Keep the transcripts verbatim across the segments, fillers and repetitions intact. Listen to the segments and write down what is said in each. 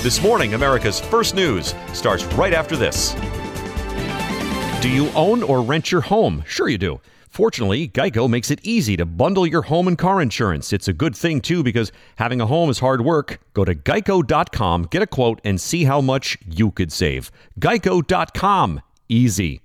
This morning, America's First News starts right after this. Do you own or rent your home? Sure you do. Fortunately, Geico makes it easy to bundle your home and car insurance. It's a good thing, too, because having a home is hard work. Go to geico dot com, get a quote, and see how much you could save. geico dot com. Easy.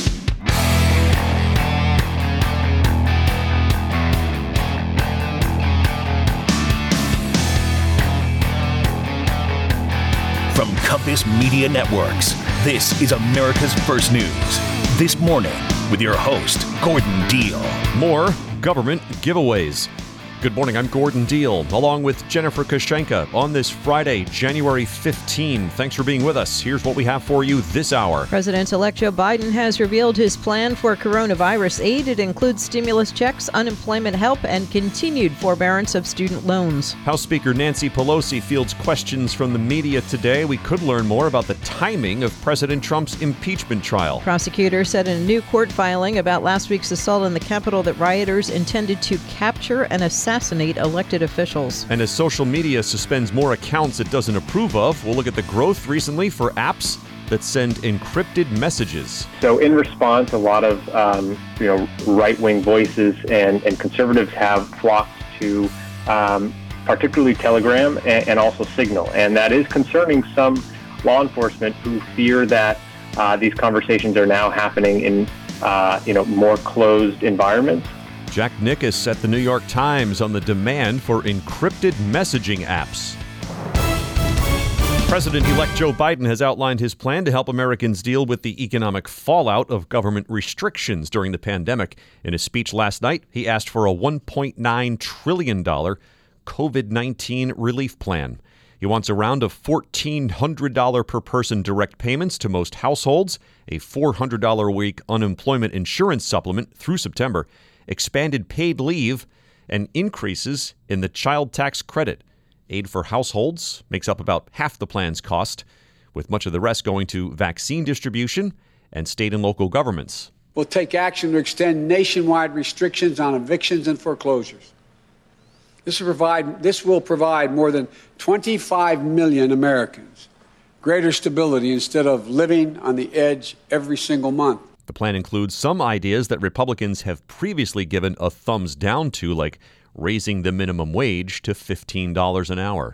From Compass Media Networks, this is America's First News. This morning, with your host, Gordon Deal. More government giveaways. Good morning, I'm Gordon Deal, along with Jennifer Kushenka on this Friday, January fifteenth. Thanks for being with us. Here's what we have for you this hour. President-elect Joe Biden has revealed his plan for coronavirus aid. It includes stimulus checks, unemployment help, and continued forbearance of student loans. House Speaker Nancy Pelosi fields questions from the media today. We could learn more about the timing of President Trump's impeachment trial. Prosecutors said in a new court filing about last week's assault on the Capitol that rioters intended to capture and assassinate assassinate elected officials. And as social media suspends more accounts it doesn't approve of, we'll look at the growth recently for apps that send encrypted messages. So in response, a lot of um, you know right-wing voices and, and conservatives have flocked to um, particularly Telegram and, and also Signal. And that is concerning some law enforcement who fear that uh, these conversations are now happening in uh, you know more closed environments. Jack Nickus at the New York Times on the demand for encrypted messaging apps. President-elect Joe Biden has outlined his plan to help Americans deal with the economic fallout of government restrictions during the pandemic. In his speech last night, he asked for a one point nine trillion dollars covid nineteen relief plan. He wants a round of fourteen hundred dollars per person direct payments to most households, a four hundred dollars a week unemployment insurance supplement through September, expanded paid leave, and increases in the child tax credit. Aid for households makes up about half the plan's cost, with much of the rest going to vaccine distribution and state and local governments. We'll take action to extend nationwide restrictions on evictions and foreclosures. This will provide, this will provide more than twenty-five million Americans greater stability instead of living on the edge every single month. The plan includes some ideas that Republicans have previously given a thumbs down to, like raising the minimum wage to fifteen dollars an hour.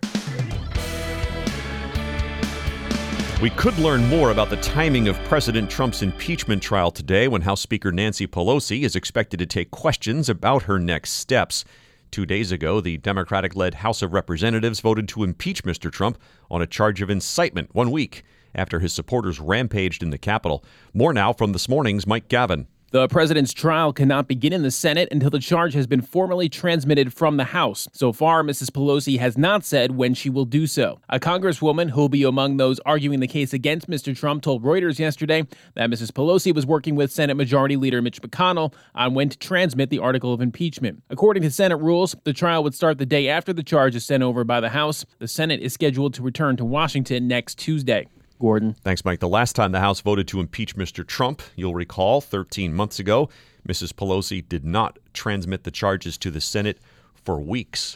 We could learn more about the timing of President Trump's impeachment trial today when House Speaker Nancy Pelosi is expected to take questions about her next steps. Two days ago, the Democratic-led House of Representatives voted to impeach Mister Trump on a charge of incitement one week after his supporters rampaged in the Capitol. More now from this morning's Mike Gavin. The president's trial cannot begin in the Senate until the charge has been formally transmitted from the House. So far, Missus Pelosi has not said when she will do so. A congresswoman who will be among those arguing the case against Mister Trump told Reuters yesterday that Missus Pelosi was working with Senate Majority Leader Mitch McConnell on when to transmit the article of impeachment. According to Senate rules, the trial would start the day after the charge is sent over by the House. The Senate is scheduled to return to Washington next Tuesday. Gordon. Thanks, Mike. The last time the House voted to impeach Mister Trump, you'll recall, thirteen months ago, Missus Pelosi did not transmit the charges to the Senate for weeks.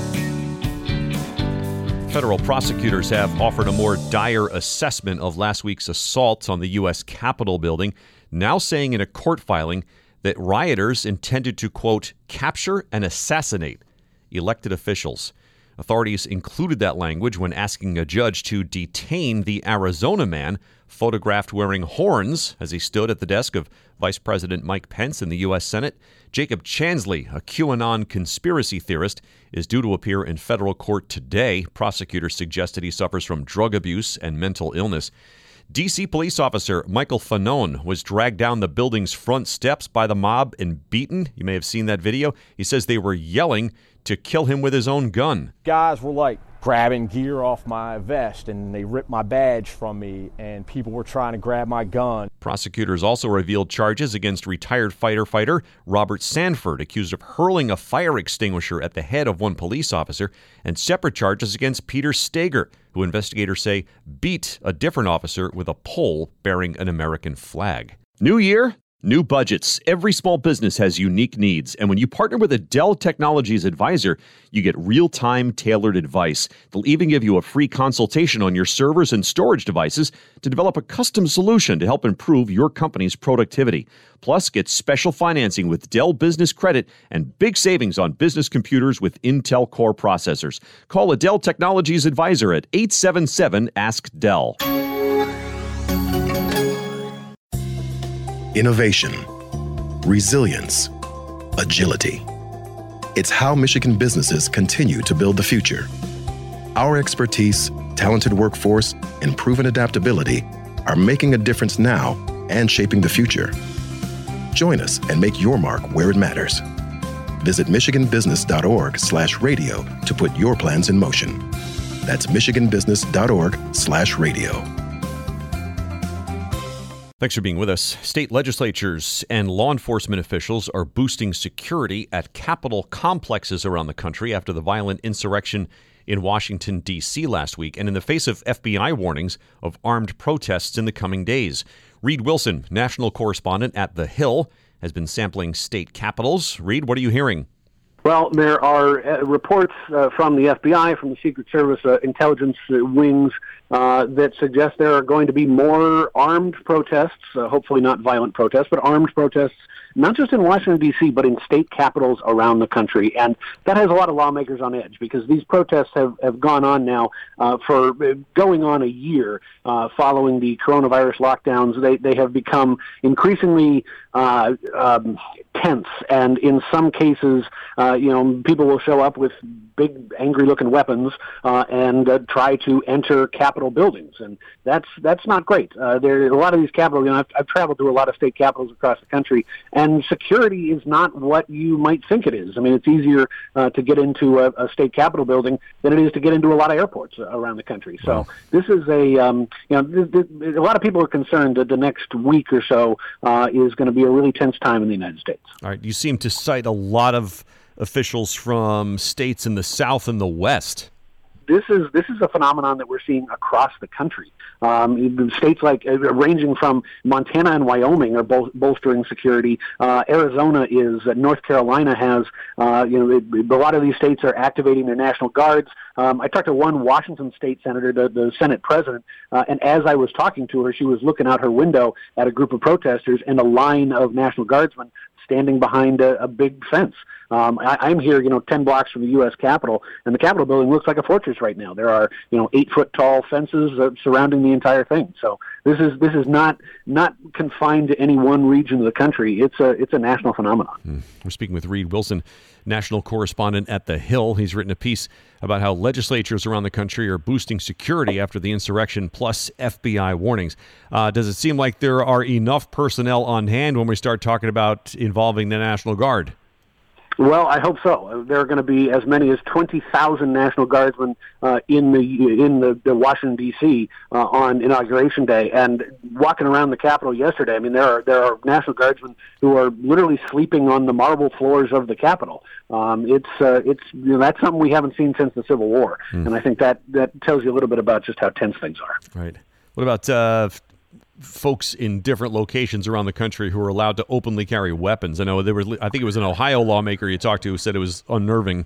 Federal prosecutors have offered a more dire assessment of last week's assault on the U S Capitol building, now saying in a court filing that rioters intended to, quote, capture and assassinate elected officials. Authorities included that language when asking a judge to detain the Arizona man photographed wearing horns as he stood at the desk of Vice President Mike Pence in the U S Senate. Jacob Chansley, a QAnon conspiracy theorist, is due to appear in federal court today. Prosecutors suggested he suffers from drug abuse and mental illness. D C police officer Michael Fanone was dragged down the building's front steps by the mob and beaten. You may have seen that video. He says they were yelling to kill him with his own gun. Guys were like grabbing gear off my vest and they ripped my badge from me and people were trying to grab my gun. Prosecutors also revealed charges against retired fighter fighter Robert Sanford, accused of hurling a fire extinguisher at the head of one police officer, and separate charges against Peter Stager, who investigators say beat a different officer with a pole bearing an American flag. New year, New budgets. Every small business has unique needs, and when you partner with a Dell Technologies advisor, you get real-time tailored advice. They'll even give you a free consultation on your servers and storage devices to develop a custom solution to help improve your company's productivity. Plus, get special financing with Dell Business Credit and big savings on business computers with Intel Core processors. Call a Dell Technologies advisor at eight seven seven, ask Dell. Innovation, resilience, agility. It's how Michigan businesses continue to build the future. Our expertise, talented workforce, and proven adaptability are making a difference now and shaping the future. Join us and make your mark where it matters. Visit michiganbusiness.org slash radio to put your plans in motion. That's michiganbusiness.org slash radio. Thanks for being with us. State legislatures and law enforcement officials are boosting security at Capitol complexes around the country after the violent insurrection in Washington, D C last week, and in the face of F B I warnings of armed protests in the coming days. Reed Wilson, national correspondent at The Hill, has been sampling state capitals. Reed, what are you hearing? Well, there are uh, reports uh, from the F B I, from the Secret Service uh, intelligence uh, wings, uh, that suggest there are going to be more armed protests, uh, hopefully not violent protests, but armed protests, not just in Washington, D C, but in state capitals around the country. And that has a lot of lawmakers on edge because these protests have, have gone on now uh, for uh, going on a year uh, following the coronavirus lockdowns. They, they have become increasingly uh, um, tense, and in some cases, uh, you know, people will show up with big, angry-looking weapons uh, and uh, try to enter Capitol buildings, and that's that's not great. Uh, there, a lot of these capitals, you know, I've, I've traveled to a lot of state capitals across the country, and security is not what you might think it is. I mean, it's easier uh, to get into a, a state capitol building than it is to get into a lot of airports around the country. So wow. this is a, um, you know, th- th- a lot of people are concerned that the next week or so uh, is going to be a really tense time in the United States. All right, you seem to cite a lot of officials from states in the South and the West. This is this is a phenomenon that we're seeing across the country. Um, states like uh, ranging from Montana and Wyoming are both bolstering security. Uh, Arizona is. Uh, North Carolina has. Uh, you know, it, a lot of these states are activating their National Guards. Um, I talked to one Washington State senator, the, the Senate president, uh, and as I was talking to her, she was looking out her window at a group of protesters and a line of National Guardsmen standing behind a, a big fence. Um, I, I'm here, you know, ten blocks from the U S Capitol, and the Capitol building looks like a fortress right now. There are, you know, eight foot tall fences uh, surrounding the entire thing. So this is this is not not confined to any one region of the country. It's a it's a national phenomenon. Mm. We're speaking with Reed Wilson, national correspondent at The Hill. He's written a piece about how legislatures around the country are boosting security after the insurrection, plus F B I warnings. Uh, does it seem like there are enough personnel on hand when we start talking about involving the National Guard? Well, I hope so. There are going to be as many as twenty thousand National Guardsmen uh, in the in the, the Washington D C uh, on Inauguration Day, and walking around the Capitol yesterday. I mean, there are there are National Guardsmen who are literally sleeping on the marble floors of the Capitol. Um, it's uh, it's you know, that's something we haven't seen since the Civil War, mm. and I think that that tells you a little bit about just how tense things are. Right. What about uh, folks in different locations around the country who are allowed to openly carry weapons? I know there was, I think it was an Ohio lawmaker you talked to who said it was unnerving.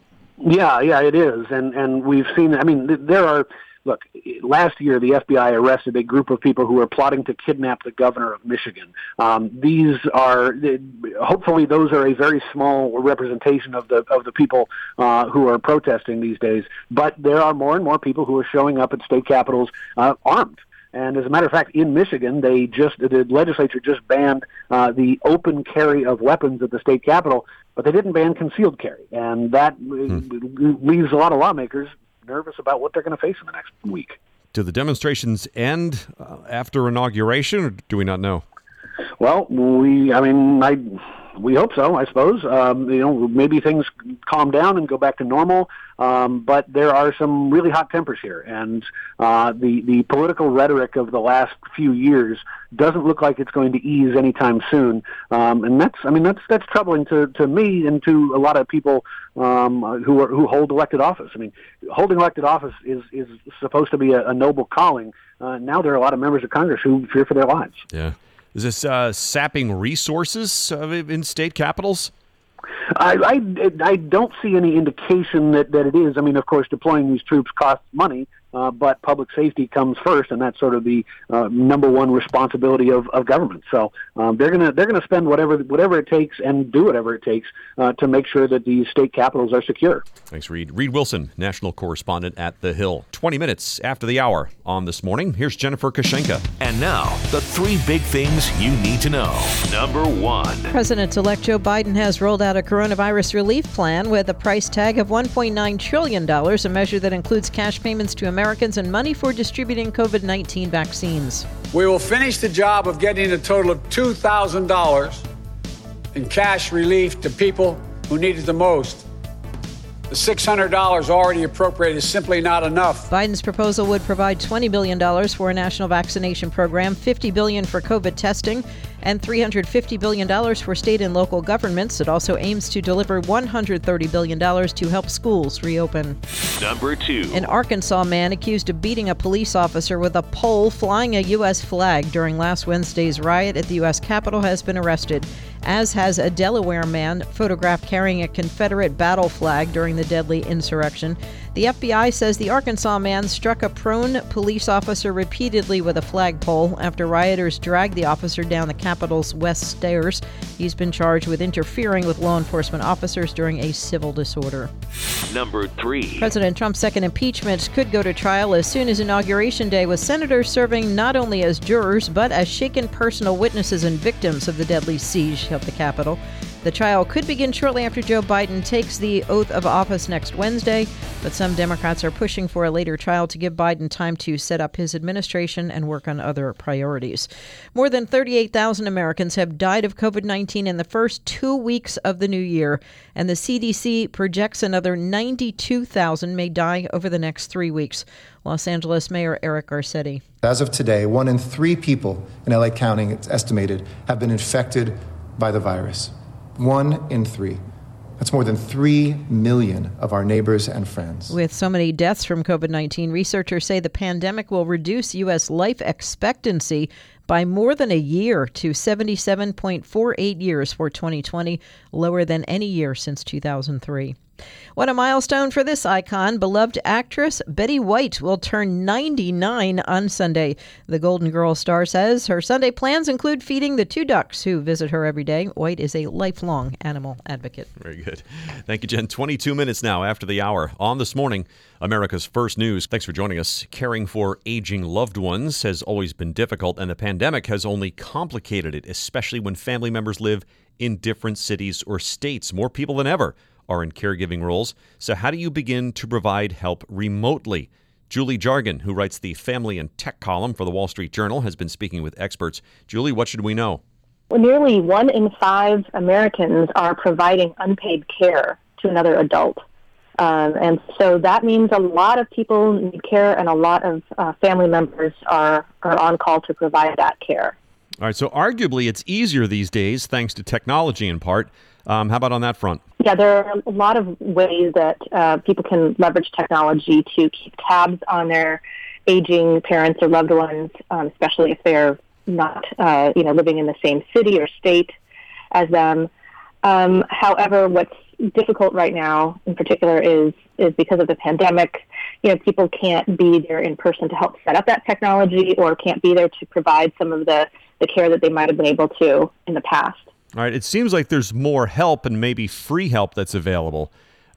Yeah, yeah, it is, and and we've seen. I mean, there are. Look, last year the F B I arrested a group of people who were plotting to kidnap the governor of Michigan. Um, these are, hopefully, those are a very small representation of the of the people uh, who are protesting these days. But there are more and more people who are showing up at state capitals uh, armed. And as a matter of fact, in Michigan, they just the legislature just banned uh, the open carry of weapons at the state capitol, but they didn't ban concealed carry, and that hmm. leaves a lot of lawmakers nervous about what they're going to face in the next week. Do the demonstrations end uh, after inauguration, or do we not know? Well, we, I mean, I, we hope so, I suppose. Um, you know, maybe things calm down and go back to normal. Um, but there are some really hot tempers here, and uh, the the political rhetoric of the last few years doesn't look like it's going to ease anytime soon. Um, and that's, I mean, that's that's troubling to, to me and to a lot of people um, who are who hold elected office. I mean, holding elected office is is supposed to be a, a noble calling. Uh, now there are a lot of members of Congress who fear for their lives. Yeah. Is this uh, sapping resources uh, in state capitals? I, I, I don't see any indication that, that it is. I mean, of course, deploying these troops costs money, uh, but public safety comes first, and that's sort of the uh, number one responsibility of, of government. So um, they're gonna they're gonna spend whatever whatever it takes and do whatever it takes uh, to make sure that these state capitals are secure. Thanks, Reed. Reed Wilson, national correspondent at The Hill. Twenty minutes after the hour on This Morning. Here's Jennifer Kashenka. And now, the three big things you need to know. Number one. President-elect Joe Biden has rolled out a coronavirus relief plan with a price tag of one point nine trillion dollars, a measure that includes cash payments to Americans and money for distributing covid nineteen vaccines. We will finish the job of getting a total of two thousand dollars in cash relief to people who need it the most. The six hundred dollars already appropriated is simply not enough. Biden's proposal would provide twenty billion dollars for a national vaccination program, fifty billion dollars for COVID testing, and three hundred fifty billion dollars for state and local governments. It also aims to deliver one hundred thirty billion dollars to help schools reopen. Number two. An Arkansas man accused of beating a police officer with a pole flying a U S flag during last Wednesday's riot at the U S Capitol has been arrested, as has a Delaware man photographed carrying a Confederate battle flag during the deadly insurrection. The F B I says the Arkansas man struck a prone police officer repeatedly with a flagpole after rioters dragged the officer down the Capitol's west stairs. He's been charged with interfering with law enforcement officers during a civil disorder. Number three. President Trump's second impeachment could go to trial as soon as Inauguration Day, with senators serving not only as jurors but as shaken personal witnesses and victims of the deadly siege of the Capitol. The trial could begin shortly after Joe Biden takes the oath of office next Wednesday, but some Democrats are pushing for a later trial to give Biden time to set up his administration and work on other priorities. More than thirty-eight thousand Americans have died of covid nineteen in the first two weeks of the new year, and the C D C projects another ninety-two thousand may die over the next three weeks. Los Angeles Mayor Eric Garcetti. As of today, one in three people in L A County, it's estimated, have been infected by the virus. One in three. That's more than three million of our neighbors and friends. With so many deaths from covid nineteen, researchers say the pandemic will reduce U S life expectancy by more than a year to seventy-seven point four eight years for twenty twenty, lower than any year since two thousand three. What a milestone for this icon. Beloved actress Betty White will turn ninety-nine on Sunday. The Golden Girl star says her Sunday plans include feeding the two ducks who visit her every day. White is a lifelong animal advocate. Very good. Thank you, Jen. twenty-two minutes now after the hour on This Morning, America's First News. Thanks for joining us. Caring for aging loved ones has always been difficult, and the pandemic has only complicated it, especially when family members live in different cities or states. More people than ever are in caregiving roles. So how do you begin to provide help remotely? Julie Jargon, who writes the family and tech column for the Wall Street Journal, has been speaking with experts. Julie, what should we know? Well, nearly one in five Americans are providing unpaid care to another adult. Um, and so that means a lot of people need care, and a lot of uh, family members are, are on call to provide that care. All right, so arguably it's easier these days, thanks to technology in part. Um, how about on that front? Yeah, there are a lot of ways that uh, people can leverage technology to keep tabs on their aging parents or loved ones, um, especially if they're not, uh, you know, living in the same city or state as them. Um, however, what's difficult right now, in particular, is is because of the pandemic. You know, people can't be there in person to help set up that technology, or can't be there to provide some of the, the care that they might have been able to in the past. All right. It seems like there's more help and maybe free help that's available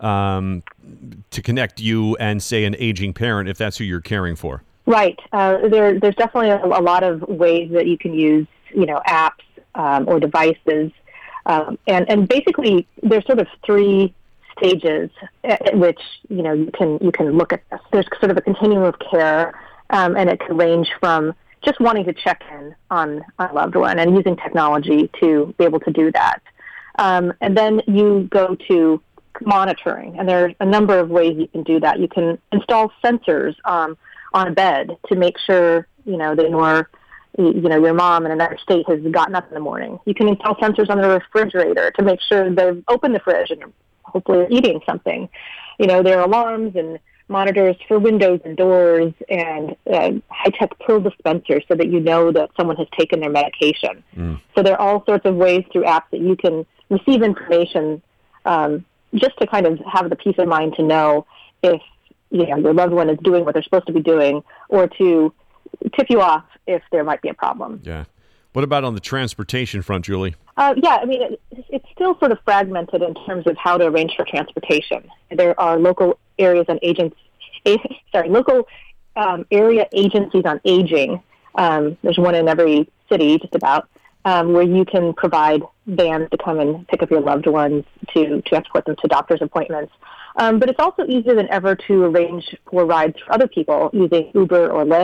um, to connect you and, say, an aging parent, if that's who you're caring for. Right. Uh, there, there's definitely a, a lot of ways that you can use, you know, apps um, or devices. Um, and, and basically, there's sort of three stages at which, you know, you can you can look at this. There's sort of a continuum of care, um, and it can range from just wanting to check in on a loved one and using technology to be able to do that. Um, and then you go to monitoring, and there are a number of ways you can do that. You can install sensors um, on a bed to make sure, you know, that your, you know, your mom in another state has gotten up in the morning. You can install sensors on the refrigerator to make sure they've opened the fridge and hopefully are eating something. You know, there are alarms and monitors for windows and doors and uh, high-tech pill dispensers so that you know that someone has taken their medication. Mm. So there are all sorts of ways through apps that you can receive information um, just to kind of have the peace of mind to know if you know your loved one is doing what they're supposed to be doing, or to tip you off if there might be a problem. Yeah. What about on the transportation front, Julie? Uh, yeah, I mean, it, it's still sort of fragmented in terms of how to arrange for transportation. There are local areas and agents, a, sorry, local um, area agencies on aging. Um, there's one in every city, just about, um, where you can provide vans to come and pick up your loved ones to, to escort them to doctor's appointments. Um, but it's also easier than ever to arrange for rides for other people using Uber or Lyft.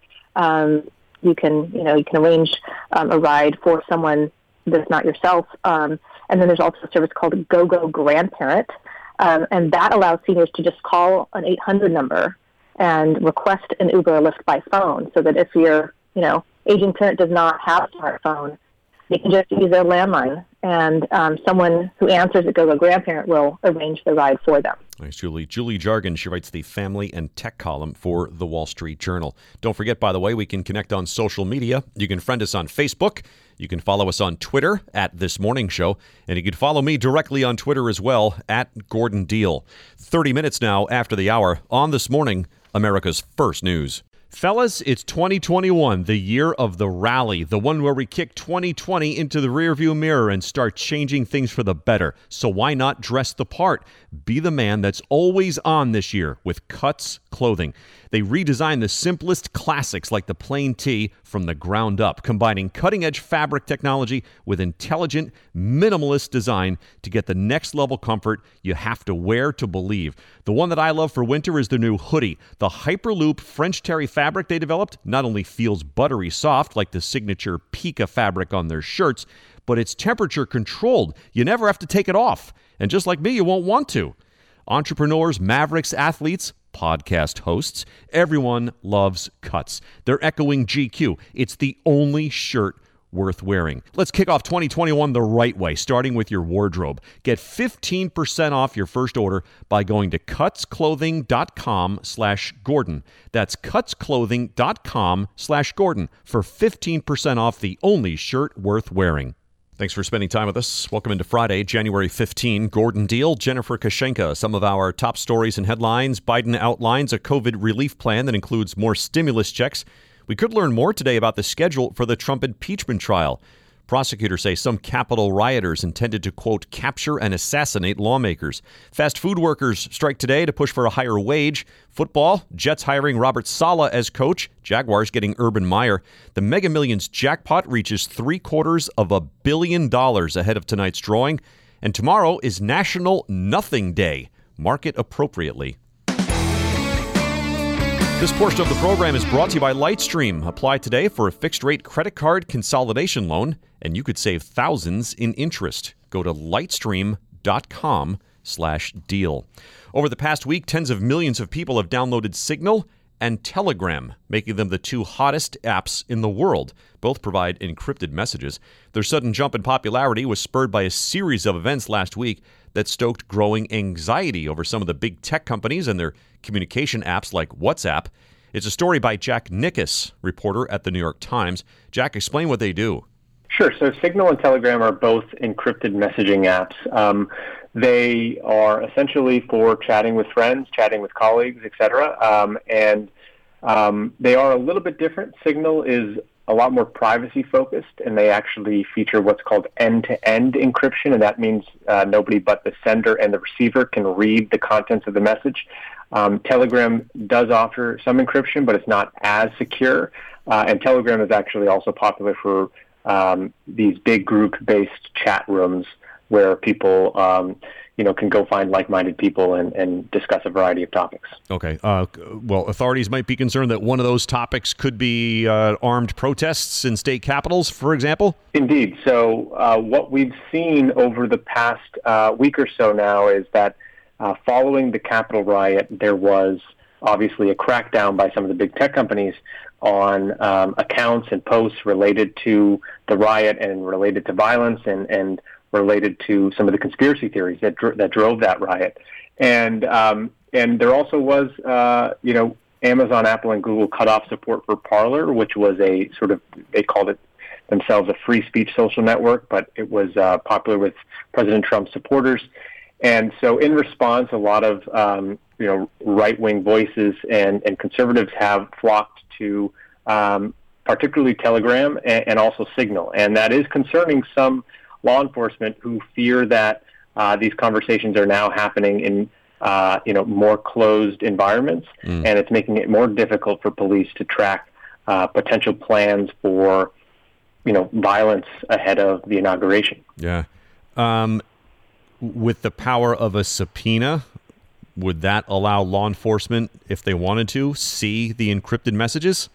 Um, you can, you know, you can arrange um, a ride for someone that's not yourself. Um, and then there's also a service called GoGo Grandparent, um, and that allows seniors to just call an eight hundred number and request an Uber or Lyft by phone, so that if your, you know, aging parent does not have a smartphone, they can just use their landline, and um, someone who answers at GoGo Grandparent will arrange the ride for them. Thanks, Julie. Julie Jargon, she writes the family and tech column for The Wall Street Journal. Don't forget, by the way, we can connect on social media. You can friend us on Facebook. You can follow us on Twitter at This Morning Show. And you can follow me directly on Twitter as well, at Gordon Deal. thirty minutes now after the hour on This Morning, America's First News. Fellas, it's twenty twenty-one, the year of the rally, the one where we kick twenty twenty into the rearview mirror and start changing things for the better. So why not dress the part? Be the man that's always on this year with Cuts Clothing. They redesigned the simplest classics like the plain tee from the ground up, combining cutting-edge fabric technology with intelligent, minimalist design to get the next-level comfort you have to wear to believe. The one that I love for winter is their new hoodie. The Hyperloop French terry fabric they developed not only feels buttery soft like the signature Pika fabric on their shirts, but it's temperature controlled. You never have to take it off. And just like me, you won't want to. Entrepreneurs, mavericks, athletes, podcast hosts, everyone loves Cuts. They're echoing G Q. It's the only shirt worth wearing. Let's kick off twenty twenty-one the right way, starting with your wardrobe. Get fifteen percent off your first order by going to cutsclothing.com slash Gordon. That's cutsclothing.com slash Gordon for fifteen percent off the only shirt worth wearing. Thanks for spending time with us. Welcome into Friday, January fifteenth. Gordon Deal, Jennifer Kashenka. Some of our top stories and headlines. Biden outlines a COVID relief plan that includes more stimulus checks. We could learn more today about the schedule for the Trump impeachment trial. Prosecutors say some Capitol rioters intended to, quote, capture and assassinate lawmakers. Fast food workers strike today to push for a higher wage. Football, Jets hiring Robert Saleh as coach. Jaguars getting Urban Meyer. The Mega Millions jackpot reaches three quarters of a billion dollars ahead of tonight's drawing. And tomorrow is National Nothing Day. Mark it appropriately. This portion of the program is brought to you by Lightstream. Apply today for a fixed-rate credit card consolidation loan, and you could save thousands in interest. Go to lightstream.com slash deal. Over the past week, tens of millions of people have downloaded Signal and Telegram, making them the two hottest apps in the world. Both provide encrypted messages. Their sudden jump in popularity was spurred by a series of events last week that stoked growing anxiety over some of the big tech companies and their communication apps like WhatsApp. It's a story by Jack Nickus, reporter at the New York Times. Jack, explain what they do. Sure. So Signal and Telegram are both encrypted messaging apps. Um, they are essentially for chatting with friends, chatting with colleagues, et cetera. Um, and um, they are a little bit different. Signal is a lot more privacy-focused, and they actually feature what's called end-to-end encryption, and that means uh, nobody but the sender and the receiver can read the contents of the message. Um, Telegram does offer some encryption, but it's not as secure, uh, and Telegram is actually also popular for um, these big group-based chat rooms where people um, you know, can go find like-minded people and, and discuss a variety of topics. Okay. Uh, well, authorities might be concerned that one of those topics could be uh, armed protests in state capitals, for example? Indeed. So uh, what we've seen over the past uh, week or so now is that uh, following the Capitol riot, there was obviously a crackdown by some of the big tech companies on um, accounts and posts related to the riot and related to violence and, and related to some of the conspiracy theories that dr- that drove that riot. And um, and there also was, uh, you know, Amazon, Apple, and Google cut off support for Parler, which was a sort of, they called it themselves a free speech social network, but it was uh, popular with President Trump's supporters. And so in response, a lot of, um, you know, right-wing voices and, and conservatives have flocked to um, particularly Telegram and, and also Signal. And that is concerning some law enforcement who fear that uh, these conversations are now happening in, uh, you know, more closed environments. Mm. And it's making it more difficult for police to track uh, potential plans for, you know, violence ahead of the inauguration. Yeah. Um, with the power of a subpoena, would that allow law enforcement, if they wanted to, see the encrypted messages?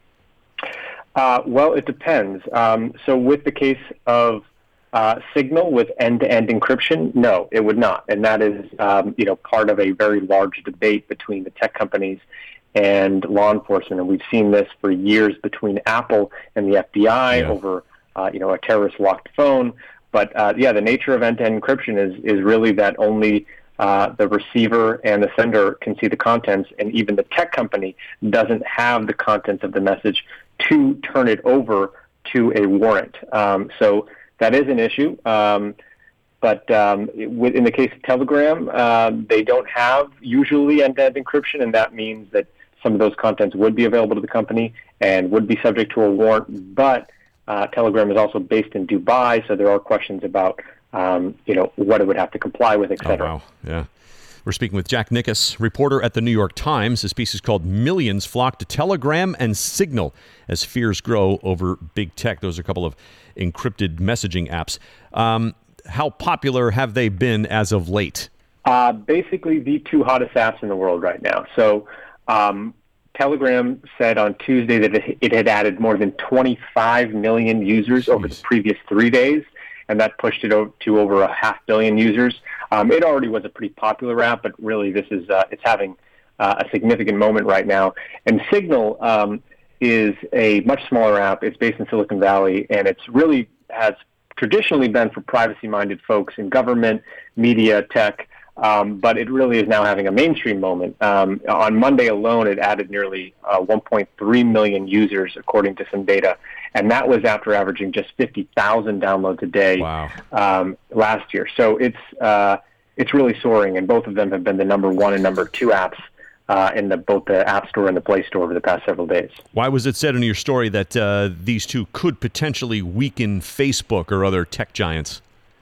Uh, well, it depends. Um, so with the case of uh, Signal with end-to-end encryption, no, it would not. And that is, um, you know, part of a very large debate between the tech companies and law enforcement. And we've seen this for years between Apple and the F B I yeah. over, uh, you know, a terrorist locked phone. But, uh, yeah, the nature of end-to-end encryption is, is really that only uh, the receiver and the sender can see the contents, and even the tech company doesn't have the contents of the message to turn it over to a warrant. Um, so that is an issue. Um, but um, in the case of Telegram, uh, they don't have usually end-to-end encryption, and that means that some of those contents would be available to the company and would be subject to a warrant. But uh, Telegram is also based in Dubai, so there are questions about um, you know, what it would have to comply with, et cetera. Oh, wow. Yeah. We're speaking with Jack Nickus, reporter at the New York Times. His piece is called Millions Flock to Telegram and Signal as Fears Grow Over Big Tech. Those are a couple of encrypted messaging apps. Um, how popular have they been as of late? Uh, basically the two hottest apps in the world right now. So um, Telegram said on Tuesday that it, it had added more than twenty-five million users Jeez. Over the previous three days. And that pushed it to over a half billion users. Um, it already was a pretty popular app, but really this is uh, it's having uh, a significant moment right now. And Signal um, is a much smaller app. It's based in Silicon Valley, and it's really has traditionally been for privacy-minded folks in government, media, tech, um, but it really is now having a mainstream moment. Um, on Monday alone, it added nearly uh, one point three million users, according to some data. And that was after averaging just fifty thousand downloads a day wow. um, last year. So it's uh, it's really soaring, and both of them have been the number one and number two apps uh, in the, both the App Store and the Play Store over the past several days. Why was it said in your story that uh, these two could potentially weaken Facebook or other tech giants?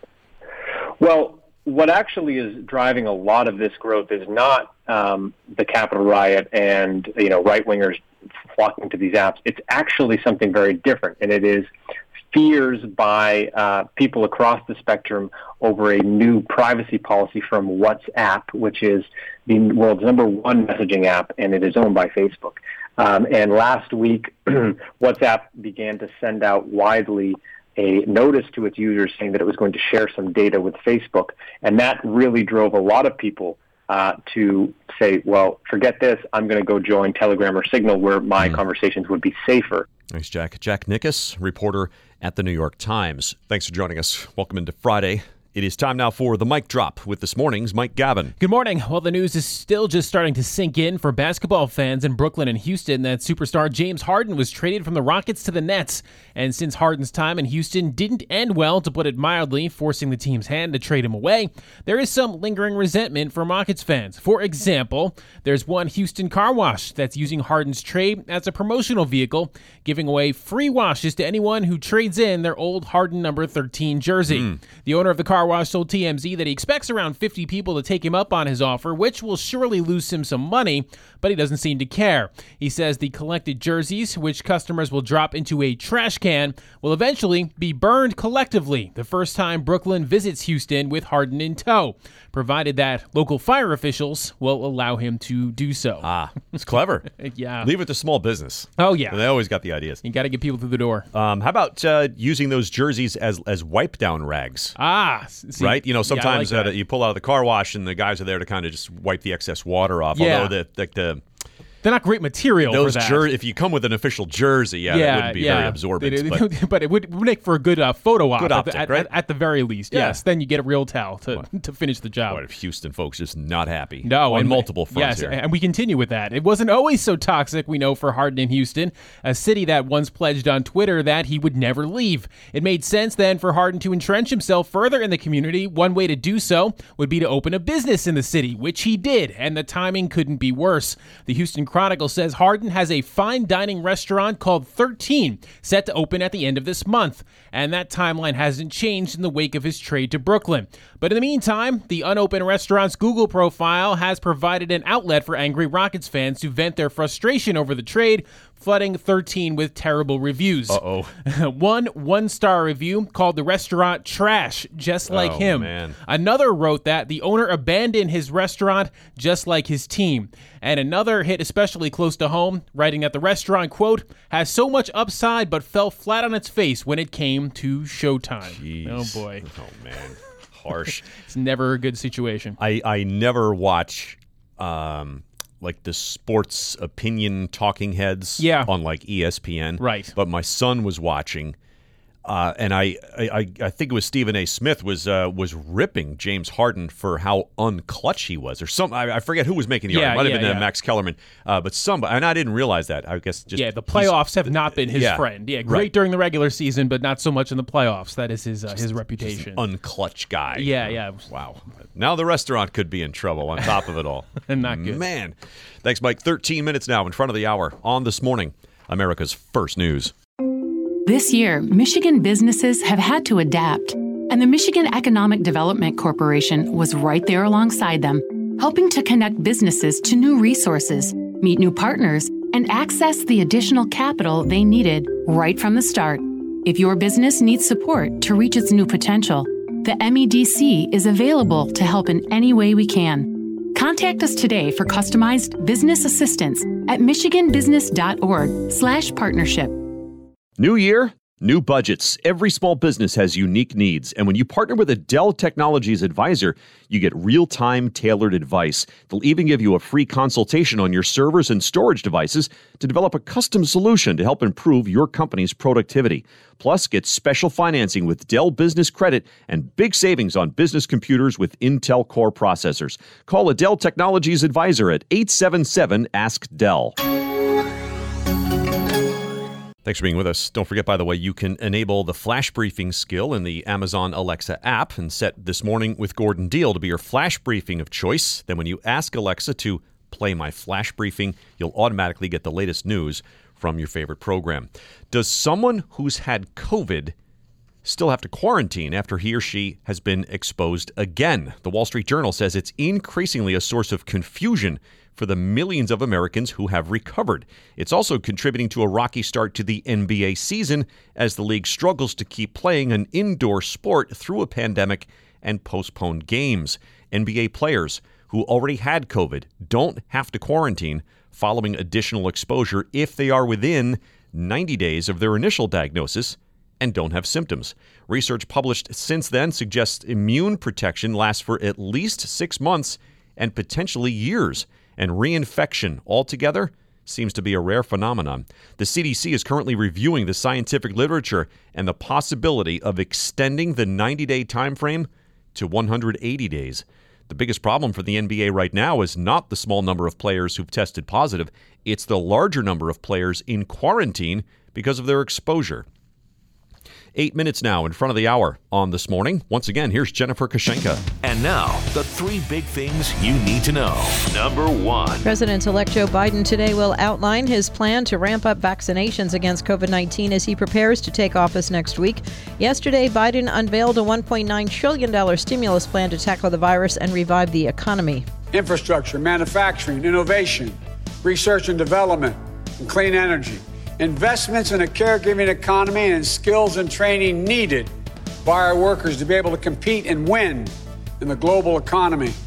Well, what actually is driving a lot of this growth is not um, the Capitol riot and, you know, right-wingers flocking to these apps. It's actually something very different, and it is fears by uh, people across the spectrum over a new privacy policy from WhatsApp, which is the world's number one messaging app, and it is owned by Facebook. Um, and last week, WhatsApp began to send out widely a notice to its users saying that it was going to share some data with Facebook, and that really drove a lot of people uh, to say, well, forget this, I'm going to go join Telegram or Signal where my mm. conversations would be safer. Thanks, Jack. Jack Nickus, reporter at the New York Times. Thanks for joining us. Welcome into Friday. It is time now for the Mic Drop with this morning's Mike Gavin. Good morning. Well, the news is still just starting to sink in for basketball fans in Brooklyn and Houston that superstar James Harden was traded from the Rockets to the Nets. And since Harden's time in Houston didn't end well, to put it mildly, forcing the team's hand to trade him away, there is some lingering resentment from Rockets fans. For example, there's one Houston car wash that's using Harden's trade as a promotional vehicle, giving away free washes to anyone who trades in their old Harden number thirteen jersey. Mm. The owner of the car wash told T M Z that he expects around fifty people to take him up on his offer, which will surely lose him some money, but he doesn't seem to care. He says the collected jerseys, which customers will drop into a trash can, will eventually be burned collectively the first time Brooklyn visits Houston with Harden in tow, provided that local fire officials will allow him to do so. Ah, it's clever. Yeah. Leave it to small business. Oh, yeah. They always got the ideas. You got to get people through the door. Um, how about uh, using those jerseys as as wipe down rags? Ah, see, right? You know, sometimes yeah, like uh, you pull out of the car wash and the guys are there to kind of just wipe the excess water off. Yeah. Although the, the, the they're not great material Those for that. jer- if you come with an official jersey, yeah, yeah that wouldn't be yeah. very absorbent. It, but, it, but it would make for a good uh, photo op, Good at, optic, the, at, right? at, at the very least. Yeah. Yes, then you get a real towel to to finish the job. What if Houston folks just not happy? No, on and, multiple fronts yes, here. and we continue with that. It wasn't always so toxic, we know, for Harden in Houston, a city that once pledged on Twitter that he would never leave. It made sense then for Harden to entrench himself further in the community. One way to do so would be to open a business in the city, which he did, and the timing couldn't be worse. The Houston Chronicle says Harden has a fine dining restaurant called thirteen, set to open at the end of this month, and that timeline hasn't changed in the wake of his trade to Brooklyn. But in the meantime, the unopened restaurant's Google profile has provided an outlet for angry Rockets fans to vent their frustration over the trade, flooding thirteen with terrible reviews. Uh-oh. One one-star review called the restaurant trash, just like Oh, him. man. Another wrote that the owner abandoned his restaurant just like his team. And another hit especially close to home, writing that the restaurant, quote, has so much upside but fell flat on its face when it came to showtime. Jeez. Oh, boy. Oh, man. Harsh. It's never a good situation. I, I never watch um, like the sports opinion talking heads Yeah. on like E S P N. Right. But my son was watching, uh, and I, I I think it was Stephen A. Smith was uh, was ripping James Harden for how unclutch he was, or some I, I forget who was making the Yeah, argument. It might yeah, have been uh, yeah. Max Kellerman, uh, but somebody, and I didn't realize that. I guess just yeah, the he's- playoffs have not been his yeah, friend. Yeah, great right. during the regular season, but not so much in the playoffs. That is his uh, his reputation. unclutch guy. Yeah, yeah. Wow. Now the restaurant could be in trouble on top of it all. Not good. Man. Thanks, Mike. thirteen minutes now in front of the hour on This Morning, America's First News. This year, Michigan businesses have had to adapt, and the Michigan Economic Development Corporation was right there alongside them, helping to connect businesses to new resources, meet new partners, and access the additional capital they needed right from the start. If your business needs support to reach its new potential, the M E D C is available to help in any way we can. Contact us today for customized business assistance at michiganbusiness.org slash partnership. New year, new budgets. Every small business has unique needs, and when you partner with a Dell Technologies advisor, you get real-time tailored advice. They'll even give you a free consultation on your servers and storage devices to develop a custom solution to help improve your company's productivity. Plus, get special financing with Dell Business Credit and big savings on business computers with Intel Core processors. Call a Dell Technologies advisor at eight seven seven, ask Dell. Thanks for being with us. Don't forget, by the way, you can enable the flash briefing skill in the Amazon Alexa app and set This Morning with Gordon Deal to be your flash briefing of choice. Then when you ask Alexa to play my flash briefing, you'll automatically get the latest news from your favorite program. Does someone who's had COVID still have to quarantine after he or she has been exposed again? The Wall Street Journal says it's increasingly a source of confusion for the millions of Americans who have recovered. It's also contributing to a rocky start to the N B A season as the league struggles to keep playing an indoor sport through a pandemic and postponed games. N B A players who already had COVID don't have to quarantine following additional exposure if they are within ninety days of their initial diagnosis and don't have symptoms. Research published since then suggests immune protection lasts for at least six months and potentially years, and reinfection altogether seems to be a rare phenomenon. The C D C is currently reviewing the scientific literature and the possibility of extending the ninety-day time frame to one hundred eighty days. The biggest problem for the N B A right now is not the small number of players who've tested positive, it's the larger number of players in quarantine because of their exposure. Eight minutes now in front of the hour on This Morning. Once again, here's Jennifer Kashenka. And now, the three big things you need to know. Number one. President-elect Joe Biden today will outline his plan to ramp up vaccinations against COVID nineteen as he prepares to take office next week. Yesterday, Biden unveiled a one point nine trillion dollars stimulus plan to tackle the virus and revive the economy. Infrastructure, manufacturing, innovation, research and development, and clean energy. Investments in a caregiving economy and skills and training needed by our workers to be able to compete and win in the global economy.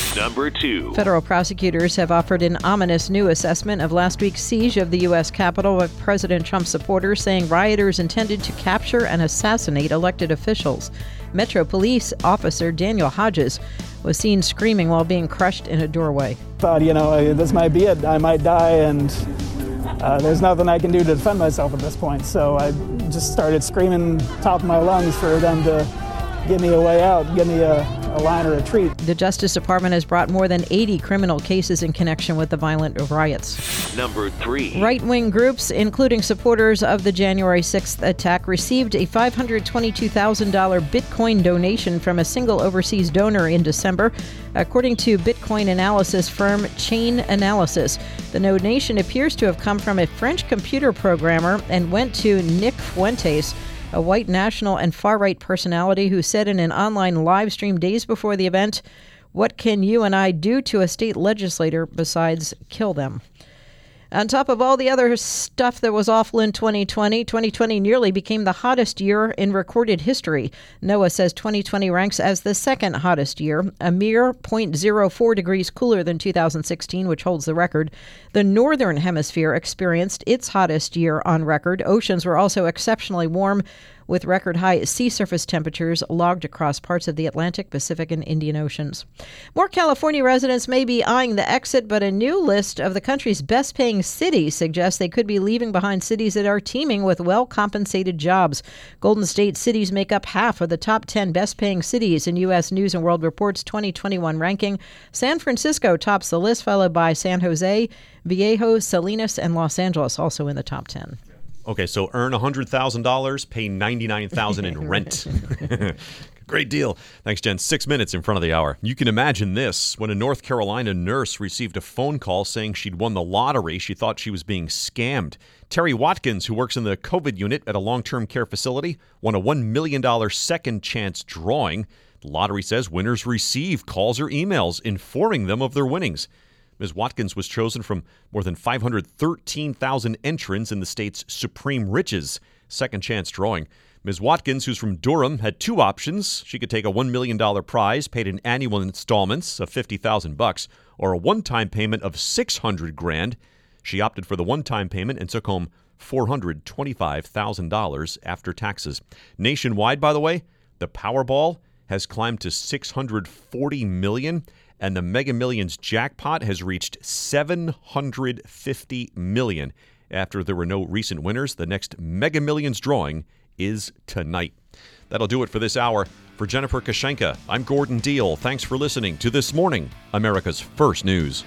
Number two. Federal prosecutors have offered an ominous new assessment of last week's siege of the U S Capitol, with President Trump's supporters saying rioters intended to capture and assassinate elected officials. Metro Police officer Daniel Hodges was seen screaming while being crushed in a doorway. Thought, you know, this might be it. I might die, and uh, there's nothing I can do to defend myself at this point. So I just started screaming top of my lungs for them to give me a way out, give me a, a line or a retreat. The Justice Department has brought more than eighty criminal cases in connection with the violent riots. Number three. Right-wing groups, including supporters of the January sixth attack, received a five hundred twenty-two thousand dollars Bitcoin donation from a single overseas donor in December, according to Bitcoin analysis firm Chainalysis. The donation appears to have come from a French computer programmer and went to Nick Fuentes, a white national and far-right personality who said in an online live stream days before the event, "What can you and I do to a state legislator besides kill them?" On top of all the other stuff that was awful in twenty twenty, twenty twenty nearly became the hottest year in recorded history. NOAA says twenty twenty ranks as the second hottest year, a mere zero point zero four degrees cooler than two thousand sixteen, which holds the record. The northern hemisphere experienced its hottest year on record. Oceans were also exceptionally warm, with record-high sea surface temperatures logged across parts of the Atlantic, Pacific, and Indian Oceans. More California residents may be eyeing the exit, but a new list of the country's best-paying cities suggests they could be leaving behind cities that are teeming with well-compensated jobs. Golden State cities make up half of the top ten best-paying cities in U S News and World Report's twenty twenty-one ranking. San Francisco tops the list, followed by San Jose, Vallejo, Salinas, and Los Angeles, also in the top ten. Okay, so earn one hundred thousand dollars, pay ninety-nine thousand dollars in rent. Great deal. Thanks, Jen. Six minutes in front of the hour. You can imagine this. When a North Carolina nurse received a phone call saying she'd won the lottery, she thought she was being scammed. Terry Watkins, who works in the COVID unit at a long-term care facility, won a one million dollars second chance drawing. The lottery says winners receive calls or emails informing them of their winnings. Miz Watkins was chosen from more than five hundred thirteen thousand entrants in the state's Supreme Riches second chance drawing. Miz Watkins, who's from Durham, had two options. She could take a one million dollars prize paid in annual installments of fifty thousand bucks, or a one-time payment of six hundred grand. She opted for the one-time payment and took home four hundred twenty-five thousand dollars after taxes. Nationwide, by the way, the Powerball has climbed to six hundred forty million dollars. And the Mega Millions jackpot has reached seven hundred fifty million dollars. After there were no recent winners, the next Mega Millions drawing is tonight. That'll do it for this hour. For Jennifer Kashenka, I'm Gordon Deal. Thanks for listening to This Morning, America's First News.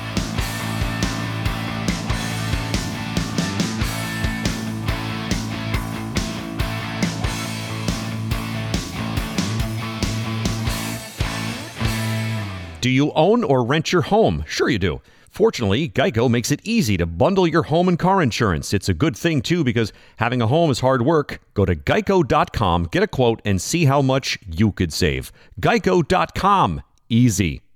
Do you own or rent your home? Sure you do. Fortunately, Geico makes it easy to bundle your home and car insurance. It's a good thing, too, because having a home is hard work. Go to geico dot com, get a quote, and see how much you could save. geico dot com. Easy.